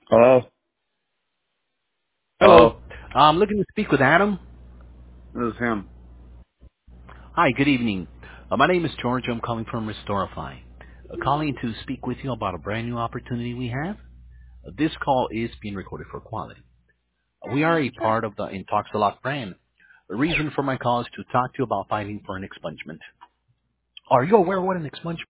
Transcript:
Hello? Hello. Hello? I'm looking to speak with Adam. This is him. Hi, good evening. My name is George. I'm calling from Restorify. Calling to speak with you about a brand new opportunity we have. This call is being recorded for quality. We are a part of the Intoxalock brand. The reason for my call is to talk to you about fighting for an expungement. Are you aware what an expungement